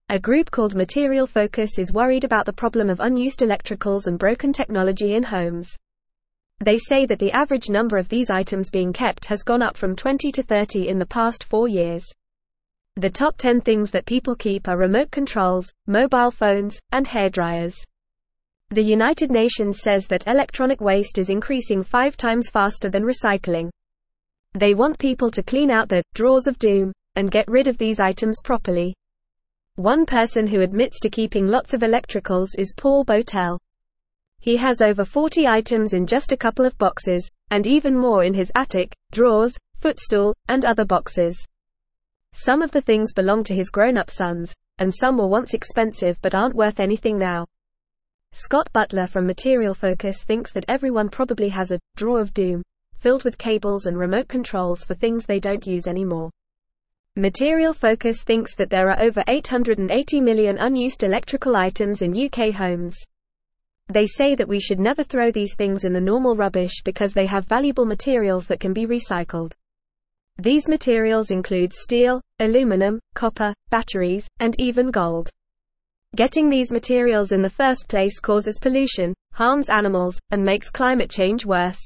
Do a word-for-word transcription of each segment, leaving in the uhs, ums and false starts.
A group called Material Focus is worried about the problem of unused electricals and broken technology in homes. They say that the average number of these items being kept has gone up from twenty to thirty in the past four years. The top ten things that people keep are remote controls, mobile phones, and hairdryers. The United Nations says that electronic waste is increasing five times faster than recycling. They want people to clean out the drawers of doom and get rid of these items properly. One person who admits to keeping lots of electricals is Paul Botel. He has over forty items in just a couple of boxes, and even more in his attic, drawers, footstool, and other boxes. Some of the things belong to his grown-up sons, and some were once expensive but aren't worth anything now. Scott Butler from Material Focus thinks that everyone probably has a drawer of doom, filled with cables and remote controls for things they don't use anymore. Material Focus thinks that there are over eight hundred eighty million unused electrical items in U K homes. They say that we should never throw these things in the normal rubbish because they have valuable materials that can be recycled. These materials include steel, aluminum, copper, batteries, and even gold. Getting these materials in the first place causes pollution, harms animals, and makes climate change worse.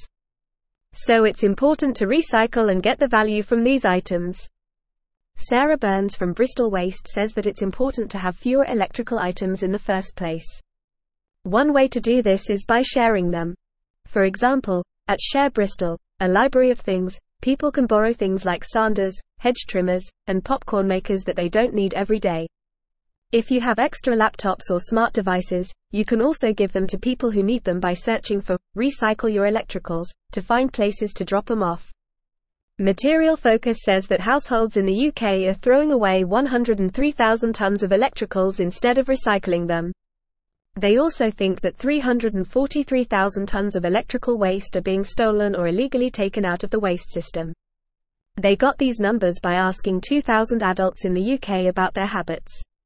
So it's important to recycle and get the value from these items. Sarah Burns from Bristol Waste says that it's important to have fewer electrical items in the first place. One way to do this is by sharing them. For example, at Share Bristol, a library of things, people can borrow things like sanders, hedge trimmers, and popcorn makers that they don't need every day. If you have extra laptops or smart devices, you can also give them to people who need them by searching for "recycle your electricals" to find places to drop them off. Material Focus says that households in the U K are throwing away one hundred three thousand tons of electricals instead of recycling them. They also think that three hundred forty-three thousand tons of electrical waste are being stolen or illegally taken out of the waste system. They got these numbers by asking two thousand adults in the U K about their habits.